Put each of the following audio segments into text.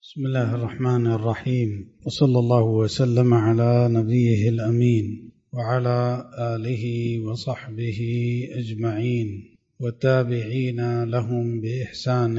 بسم الله الرحمن الرحيم، وصلى الله وسلم على نبيه الأمين وعلى آله وصحبه أجمعين والتابعين لهم بإحسان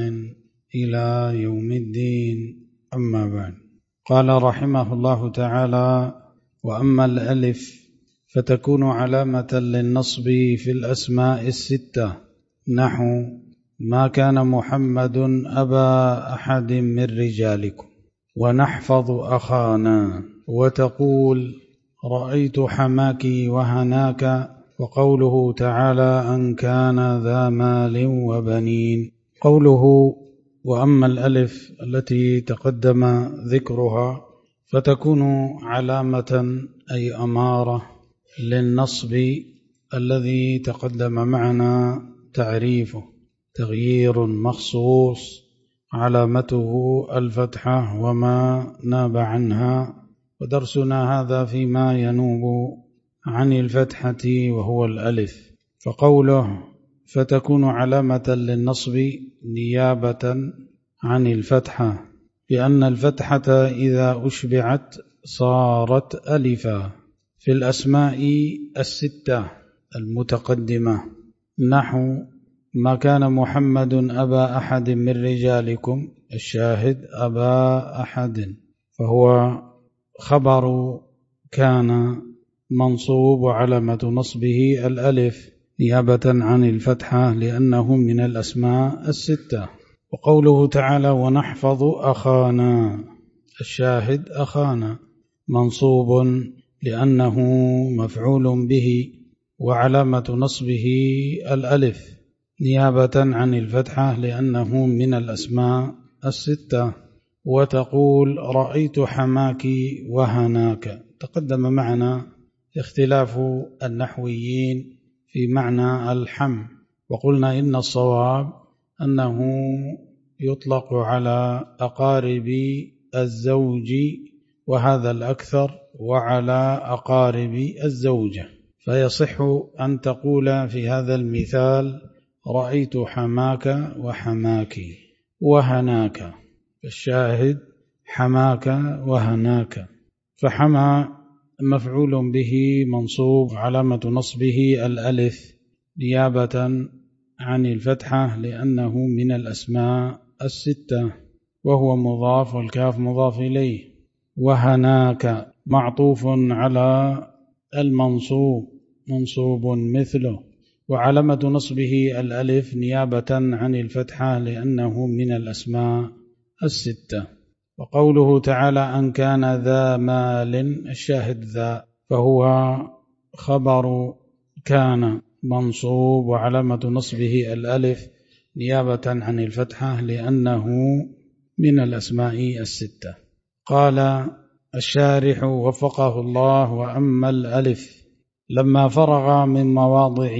إلى يوم الدين، أما بعد. قال رحمه الله تعالى: وأما الألف فتكون علامة للنصب في الأسماء الستة، نحو ما كان محمد أبا أحد من رجالكم، ونحفظ أخانا، وتقول رأيت حماك وهناك، وقوله تعالى أن كان ذا مال وبنين. قوله وأما الألف التي تقدم ذكرها فتكون علامة أي أمارة للنصب الذي تقدم معنا تعريفه، تغيير مخصوص علامته الفتحة وما ناب عنها، ودرسنا هذا فيما ينوب عن الفتحة وهو الألف. فقوله فتكون علامة للنصب نيابة عن الفتحة، لأن الفتحة إذا أشبعت صارت ألفا في الأسماء الستة المتقدمة، نحو ما كان محمد أبا أحد من رجالكم، الشاهد أبا أحد، فهو خبر كان منصوب وعلامة نصبه الألف نيابة عن الفتحة لأنه من الأسماء الستة. وقوله تعالى ونحفظ أخانا، الشاهد أخانا منصوب لأنه مفعول به وعلامة نصبه الألف نيابة عن الفتحة لأنه من الأسماء الستة. وتقول رأيت حماك وهناك، تقدم معنا اختلاف النحويين في معنى الحم، وقلنا إن الصواب أنه يطلق على أقارب الزوج وهذا الأكثر، وعلى أقارب الزوجة، فيصح أن تقول في هذا المثال رأيت حماك وحماك وهناك، الشاهد حماك وهناك، فحما مفعول به منصوب علامة نصبه الألف نيابة عن الفتحة لأنه من الأسماء الستة، وهو مضاف والكاف مضاف إليه. وهناك معطوف على المنصوب منصوب مثله، وعلامة نصبه الألف نيابة عن الفتحة لأنه من الأسماء الستة. وقوله تعالى أن كان ذا مال، الشاهد ذا، فهو خبر كان منصوب وعلامة نصبه الألف نيابة عن الفتحة لأنه من الأسماء الستة. قال الشارح وفقه الله: وأما الألف لما فرغ من مواضع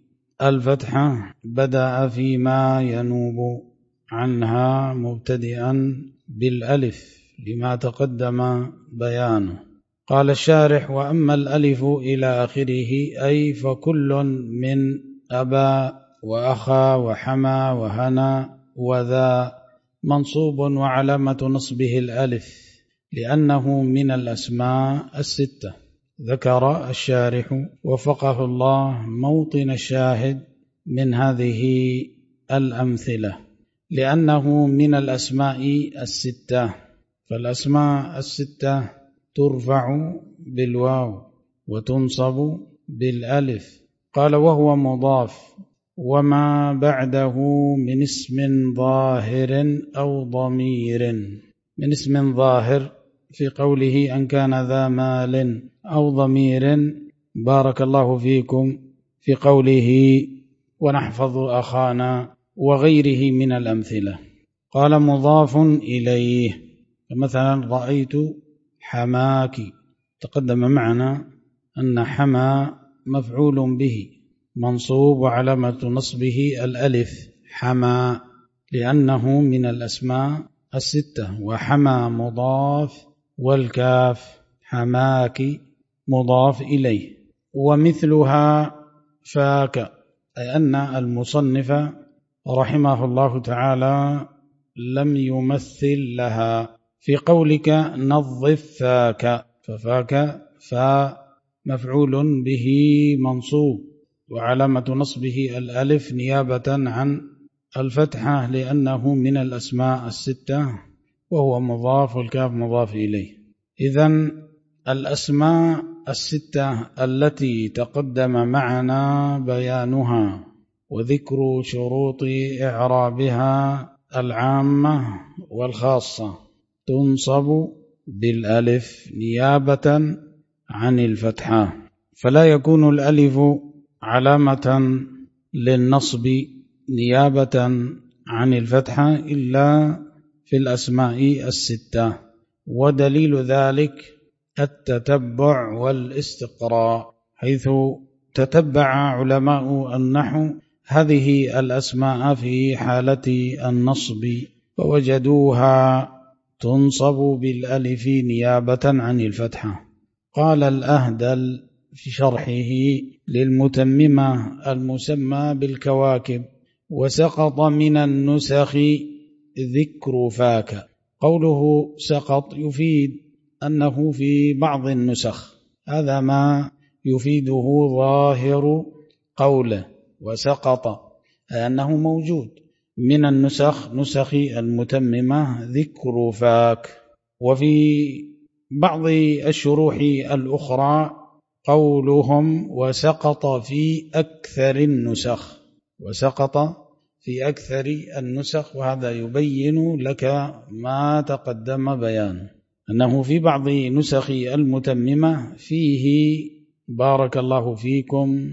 الفتحة بدأ فيما ينوب عنها مبتدئا بالألف لما تقدم بيانه. قال الشارح: وأما الألف إلى آخره، أي فكل من أبا وأخا وحما وهنا وذا منصوب وعلامة نصبه الألف لأنه من الأسماء الستة. ذكر الشارح وفقه الله موطن الشاهد من هذه الأمثلة لأنه من الأسماء الستة، فالأسماء الستة ترفع بالواو وتنصب بالألف. قال وهو مضاف وما بعده من اسم ظاهر أو ضمير، من اسم ظاهر في قوله أن كان ذا مال، أو ضمير بارك الله فيكم في قوله ونحفظ أخانا وغيره من الأمثلة. قال مضاف إليه، مثلا رأيت حماك، تقدم معنا أن حما مفعول به منصوب وعلامة نصبه الألف حما لأنه من الأسماء الستة، وحما مضاف والكاف حماك مضاف إليه. ومثلها فاك، أي أن المصنف رحمه الله تعالى لم يمثل لها. في قولك نظف فاك، ففاك مفعول به منصوب، وعلامة نصبه الألف نيابة عن الفتحة لأنه من الأسماء الستة، وهو مضاف والكاف مضاف إليه. إذن الأسماء الستة التي تقدم معنا بيانها وذكر شروط إعرابها العامة والخاصة تنصب بالألف نيابة عن الفتحة، فلا يكون الألف علامة للنصب نيابة عن الفتحة إلا في الأسماء الستة. ودليل ذلك التتبع والاستقراء، حيث تتبع علماء النحو هذه الأسماء في حالة النصب فوجدوها تنصب بالألف نيابة عن الفتحة. قال الأهدل في شرحه للمتممة المسمى بالكواكب: وسقط من النسخ ذكر فاك. قوله سقط يفيد أنه في بعض النسخ، هذا ما يفيده ظاهر قوله وسقط، أنه موجود من النسخ، نسخ المتممة ذكر فاك. وفي بعض الشروح الأخرى قولهم وسقط في أكثر النسخ، وسقط في أكثر النسخ، وهذا يبين لك ما تقدم بيانه، أنه في بعض نسخ المتممة فيه بارك الله فيكم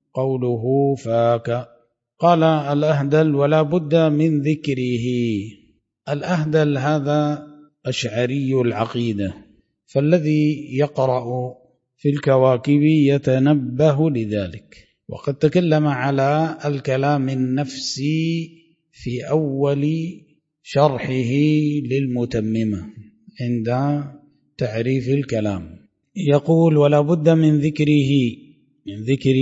قوله فاك. قال الأهدل: ولا بد من ذكره. الأهدل هذا أشعري العقيدة، فالذي يقرأ في الكواكب يتنبه لذلك، وقد تكلم على الكلام النفسي في أول شرحه للمتممة عند تعريف الكلام، يقول: ولا بد من ذكره، من ذكر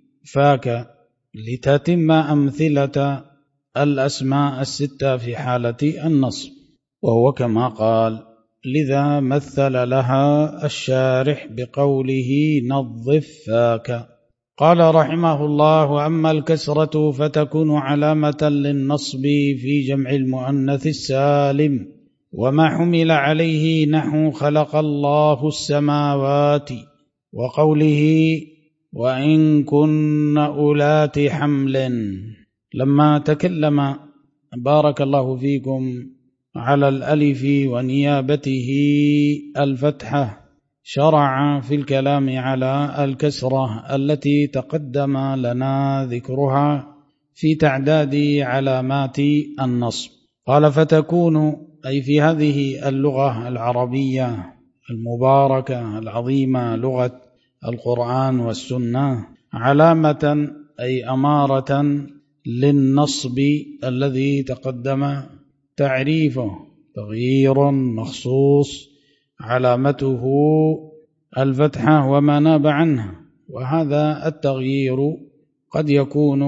فاك، لتتم أمثلة الأسماء الستة في حالة النصب، وهو كما قال. لذا مثل لها الشارح بقوله نظف فاك. قال رحمه الله: أما الكسرة فتكون علامة للنصب في جمع المؤنث السالم، وما حمل عليه نحو خلق الله السماوات، وقوله وإن كن أولات حمل. لما تكلم بارك الله فيكم على الألف ونيابته الفتحة، شرع في الكلام على الكسرة التي تقدم لنا ذكرها في تعداد علامات النصب. قال: فتكون، أي في هذه اللغة العربية المباركة العظيمة، لغة القرآن والسنة، علامة أي أمارة للنصب الذي تقدم تعريفه، تغيير مخصوص علامته الفتحة وما ناب عنها، وهذا التغيير قد يكون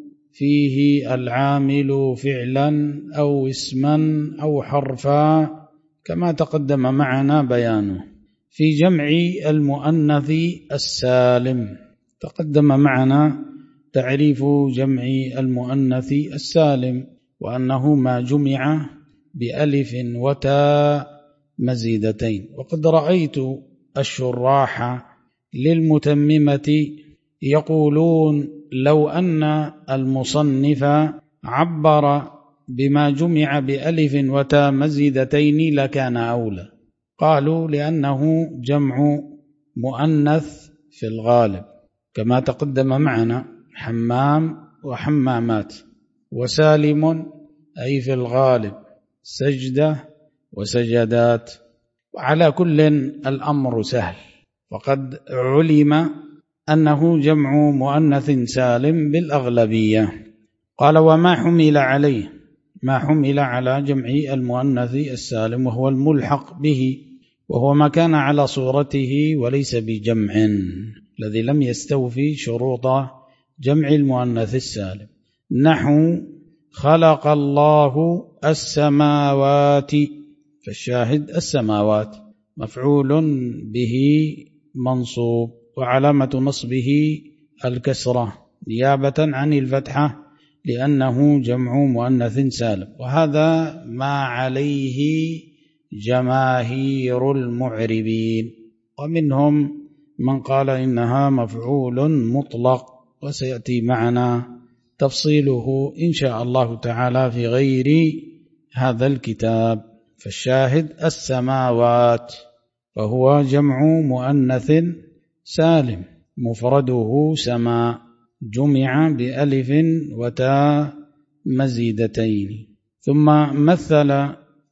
فيه العامل فعلا أو اسما أو حرفا، كما تقدم معنا بيانه. في جمع المؤنث السالم تقدم معنا تعريف جمع المؤنث السالم، وأنه ما جمع بألف وتاء مزيدتين. وقد رأيت الشراح للمتممة يقولون: لو أن المصنف عبر بما جمع بألف وتاء مزيدتين لكان أولى. قالوا: لأنه جمع مؤنث في الغالب، كما تقدم معنا حمام وحمامات، وسالم أي في الغالب سجدة وسجدات. وعلى كل الأمر سهل، فقد علم أنه جمع مؤنث سالم بالأغلبية. قال: وما حمل عليه، ما حمل على جمع المؤنث السالم وهو الملحق به، وهو ما كان على صورته وليس بجمع، الذي لم يستوفي شروط جمع المؤنث السالم، نحو خلق الله السماوات، فالشاهد السماوات مفعول به منصوب، وعلامة نصبه الكسرة نيابة عن الفتحة لأنه جمع مؤنث سالم، وهذا ما عليه جماهير المعربين، ومنهم من قال إنها مفعول مطلق، وسيأتي معنا تفصيله إن شاء الله تعالى في غير هذا الكتاب. فالشاهد السماوات، فهو جمع مؤنث سالم مفرده سماء، جمع بألف وتاء مزيدتين. ثم مثل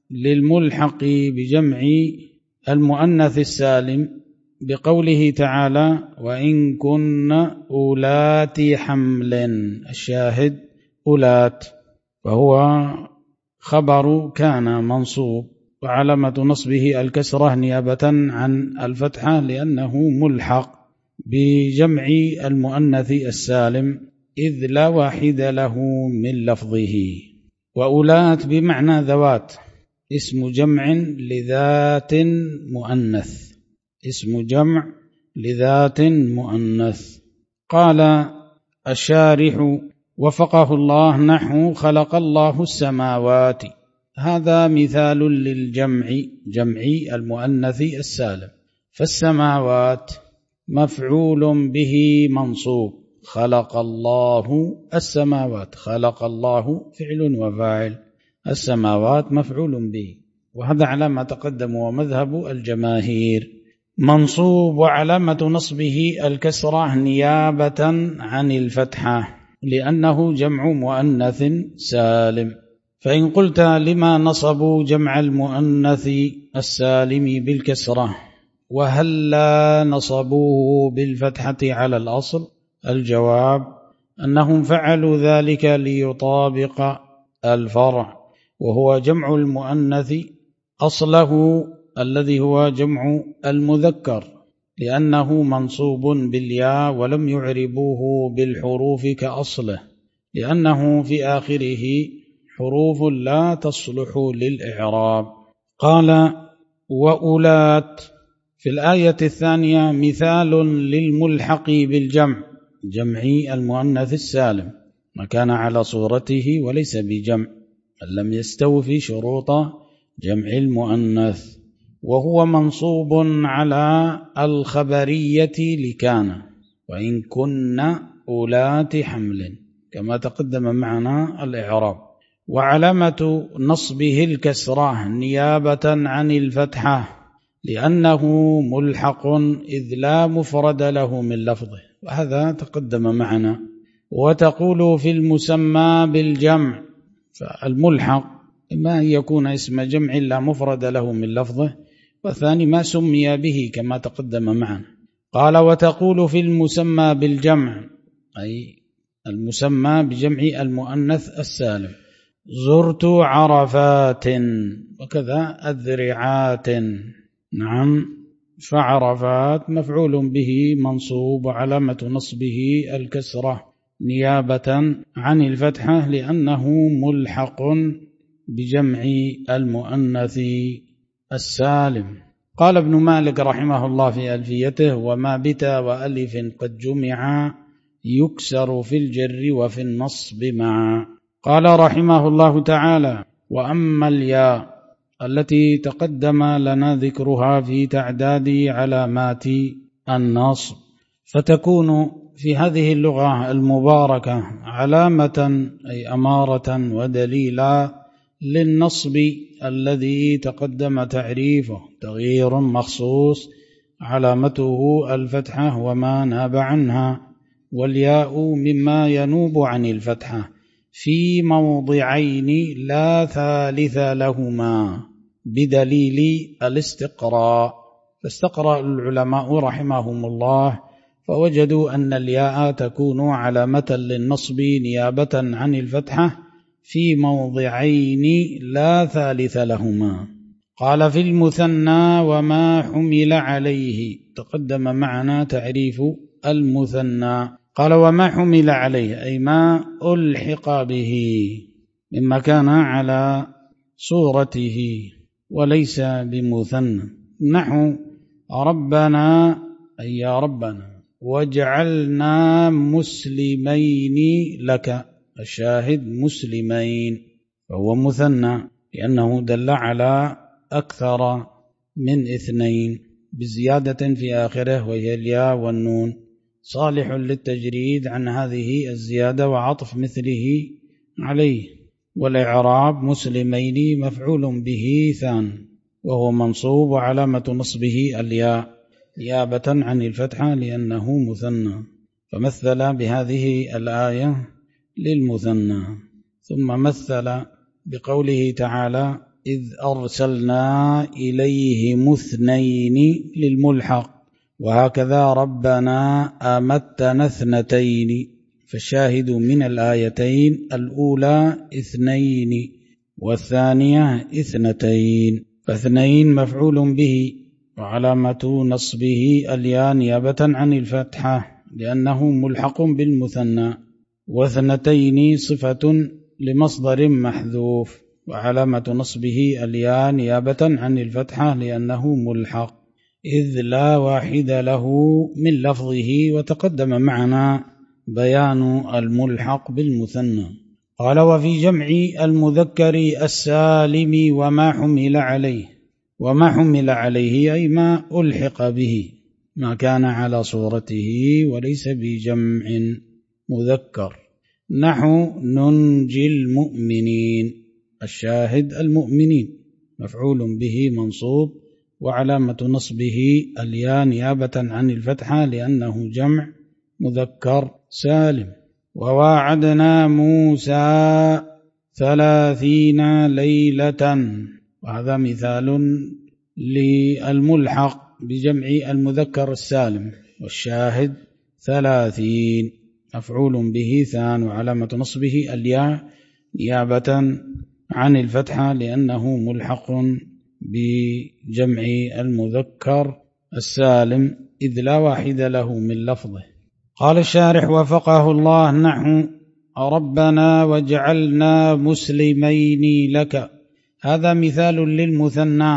للملحق بجمع المؤنث السالم بقوله تعالى وإن كن أولات حمل، الشاهد أولات، فهو خبر كان منصوب، وعلامة نصبه الكسرة نيابة عن الفتحة لأنه ملحق بجمع المؤنث السالم إذ لا واحد له من لفظه. وأولات بمعنى ذوات، اسم جمع لذات مؤنث، اسم جمع لذات مؤنث. قال الشارح وفقه الله نحو خلق الله السماوات، هذا مثال للجمع، جمع المؤنث السالم، فالسماوات مفعول به منصوب، خلق الله السماوات، خلق الله فعل وفاعل، السماوات مفعول به، وهذا على ما تقدم ومذهب الجماهير، منصوب وعلامة نصبه الكسرة نيابة عن الفتحة لأنه جمع مؤنث سالم. فإن قلت لما نصبوا جمع المؤنث السالم بالكسرة وهل لا نصبوه بالفتحة على الأصل؟ الجواب أنهم فعلوا ذلك ليطابق الفرع، وهو جمع المؤنث أصله الذي هو جمع المذكر، لأنه منصوب بالياء ولم يعربوه بالحروف كأصله، لأنه في آخره حروف لا تصلح للإعراب. قال وأولات في الآية الثانية مثال للملحق بالجمع، جمع المؤنث السالم ما كان على صورته وليس بجمع، لم يستوفي شروط جمع المؤنث، وهو منصوب على الخبرية لكان وإن كن أولات حمل كما تقدم معنا الإعراب، وعلامة نصبه الكسرة نيابة عن الفتحة لأنه ملحق إذ لا مفرد له من لفظه، وهذا تقدم معنا. وتقول في المسمى بالجمع، فالملحق إما يكون اسم جمع لا مفرد له من لفظه، والثاني ما سمي به كما تقدم معنا. قال وتقول في المسمى بالجمع أي المسمى بجمع المؤنث السالم زرت عرفات، وكذا الذرعات، نعم، فعرفات مفعول به منصوب وعلامة نصبه الكسرة نيابة عن الفتحة لأنه ملحق بجمع المؤنث السالم. قال ابن مالك رحمه الله في ألفيته وما بتا وألف قد جمع يكسر في الجر وفي النصب معا. قال رحمه الله تعالى وأما الياء التي تقدم لنا ذكرها في تعداد علامات النصب فتكون في هذه اللغة المباركة علامة أي أمارة ودليلا للنصب الذي تقدم تعريفه تغيير مخصوص علامته الفتحة وما ناب عنها، والياء مما ينوب عن الفتحة في موضعين لا ثالث لهما بدليل الاستقراء. فاستقرأ العلماء رحمهم الله فوجدوا أن الياء تكون علامة للنصب نيابة عن الفتحة في موضعين لا ثالث لهما. قال في المثنى وما حمل عليه، تقدم معنا تعريف المثنى، قال وما حمل عليه أي ما ألحق به، مما كان على صورته وليس بمثنى، نحو ربنا أي يا ربنا واجعلنا مسلمين لك، الشاهد مسلمين، فهو مثنى لأنه دل على أكثر من اثنين بزيادة في آخره وهي الياء والنون، صالح للتجريد عن هذه الزيادة وعطف مثله عليه. والإعراب مسلمين مفعول به ثان وهو منصوب وعلامة نصبه الياء نيابة عن الفتحة لأنه مثنى، فمثل بهذه الآية للمثنى. ثم مثل بقوله تعالى إذ أرسلنا إليهم اثنين للملحق، وهكذا ربنا أمتنا اثنتين، فالشاهد من الآيتين الأولى اثنين والثانية اثنتين، فاثنين مفعول به وعلامة نصبه الياء نيابة عن الفتحة لأنه ملحق بالمثنى، واثنتين صفة لمصدر محذوف وعلامة نصبه الياء نيابة عن الفتحة لأنه ملحق، إذ لا واحد له من لفظه، وتقدم معنا بيان الملحق بالمثنى. قال وفي جمع المذكر السالم وما حمل عليه، وما حمل عليه أي ما ألحق به، ما كان على صورته وليس بجمع مذكر، نحو ننجي المؤمنين، الشاهد المؤمنين مفعول به منصوب وعلامة نصبه الياء نيابة عن الفتحة لأنه جمع مذكر سالم. وواعدنا موسى 30 ليلة، وهذا مثال للملحق بجمع المذكر السالم، والشاهد 30 مفعول به ثان وعلامة نصبه الياء نيابة عن الفتحة لأنه ملحق بجمع المذكر السالم إذ لا واحد له من لفظه. قال الشارح وفقه الله نحو ربنا واجعلنا مسلمين لك، هذا مثال للمثنى،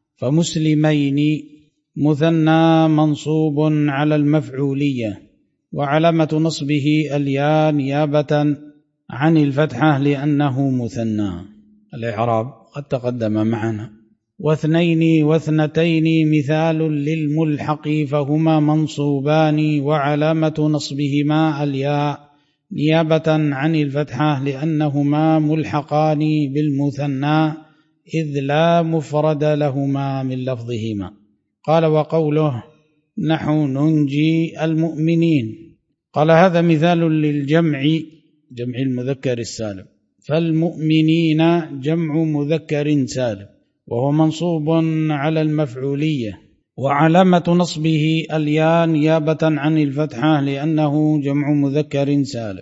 فمسلمين مثنى منصوب على المفعولية وعلامة نصبه الياء نيابة عن الفتحة لأنه مثنى. الإعراب قد تقدم معنا. واثنين واثنتين مثال للملحق، فهما منصوبان وعلامة نصبهما الياء نيابة عن الفتحة لأنهما ملحقان بالمثنى إذ لا مفرد لهما من لفظهما. قال وقوله نحو ننجي المؤمنين، قال هذا مثال للجمع، جمع المذكر السالم، فالمؤمنين جمع مذكر سالم وهو منصوب على المفعولية وعلامة نصبه الياء نيابة عن الفتحة لأنه جمع مذكر سالم.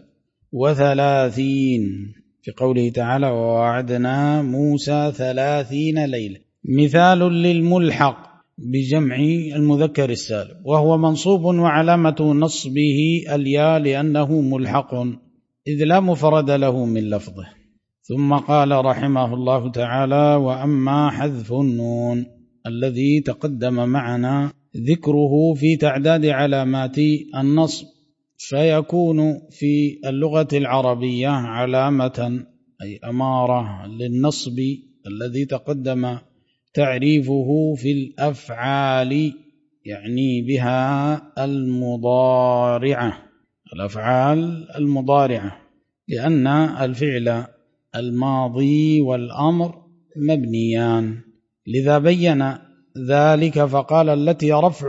وثلاثين في قوله تعالى ووعدنا موسى 30 ليلة، مثال للملحق بجمع المذكر السالم وهو منصوب وعلامة نصبه الياء لأنه ملحق إذ لا مفرد له من لفظه. ثم قال رحمه الله تعالى وأما حذف النون الذي تقدم معنا ذكره في تعداد علامات النصب، فيكون في اللغة العربية علامة أي أمارة للنصب الذي تقدم تعريفه في الأفعال، يعني بها المضارعة، الأفعال المضارعة، لأن الفعل الماضي والأمر مبنيان، لذا بين ذلك فقال التي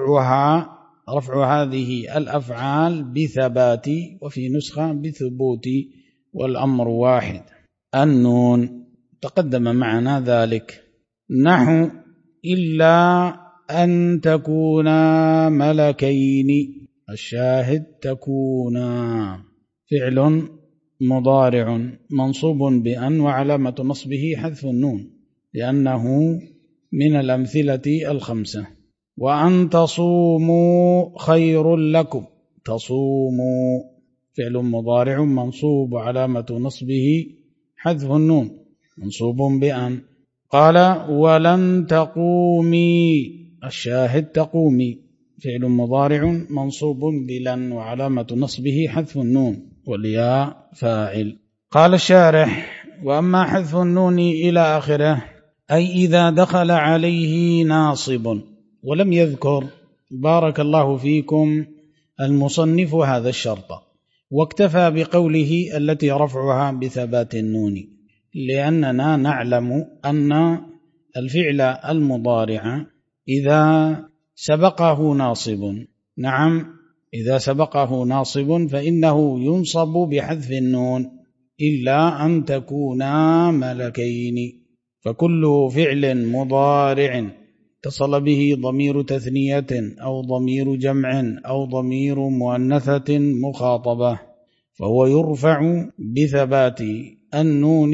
رفع هذه الأفعال بثبات، وفي نسخة بثبوت، والأمر واحد. النون تقدم معنا ذلك، نحو إلا أن تكونا ملكين، الشاهد تكونا فعل مضارع منصوب بأن وعلامة نصبه حذف النون لأنه من الأمثلة الخمسة. وأن تصوموا خير لكم، تصوموا فعل مضارع منصوب وعلامة نصبه حذف النون منصوب بأن. قال ولن تقومي، الشاهد تقومي فعل مضارع منصوب بلن وعلامة نصبه حذف النون والياء فاعل. قال الشارح وأما حذف النون إلى آخره أي إذا دخل عليه ناصب، ولم يذكر بارك الله فيكم المصنف هذا الشرط، واكتفى بقوله التي رفعها بثبات النون، لأننا نعلم أن الفعل المضارع إذا سبقه ناصب، نعم إذا سبقه ناصب فإنه ينصب بحذف النون إلا أن تكونا ملكين، فكل فعل مضارع اتصل به ضمير تثنية أو ضمير جمع أو ضمير مؤنثة مخاطبة فهو يرفع بثبات النون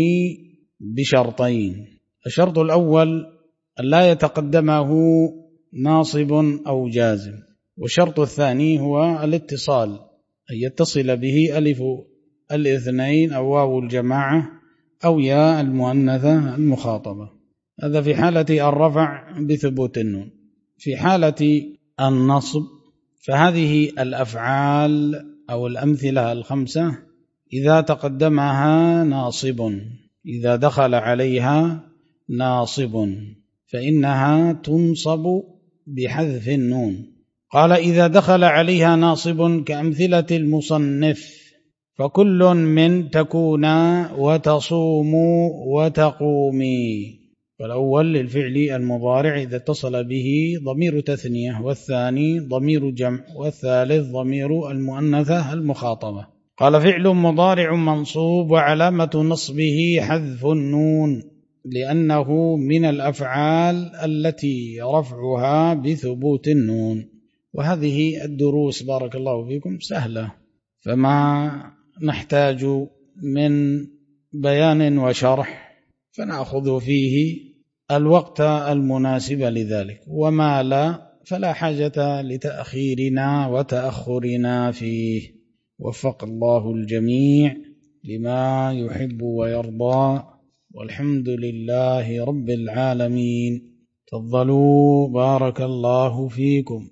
بشرطين. الشرط الأول أن لا يتقدمه ناصب أو جازم، والشرط الثاني هو الاتصال، أن يتصل به ألف الاثنين أو واو الجماعة أو ياء المؤنثة المخاطبة، هذا في حالة الرفع بثبوت النون. في حالة النصب فهذه الأفعال أو الأمثلة الخمسة إذا تقدمها ناصب، إذا دخل عليها ناصب فإنها تنصب بحذف النون. قال إذا دخل عليها ناصب كأمثلة المصنف فكل من تكونا وتصوموا وتقومي، فالأول للفعل المضارع إذا اتصل به ضمير تثنية، والثاني ضمير جمع، والثالث ضمير المؤنثة المخاطبة. قال فعل مضارع منصوب وعلامة نصبه حذف النون لأنه من الأفعال التي رفعها بثبوت النون. وهذه الدروس بارك الله فيكم سهلة، فما نحتاج من بيان وشرح، فنأخذ فيه الوقت المناسب لذلك، وما لا فلا حاجة لتأخيرنا وتأخرنا فيه. وفق الله الجميع لما يحب ويرضى، والحمد لله رب العالمين. تفضلوا بارك الله فيكم.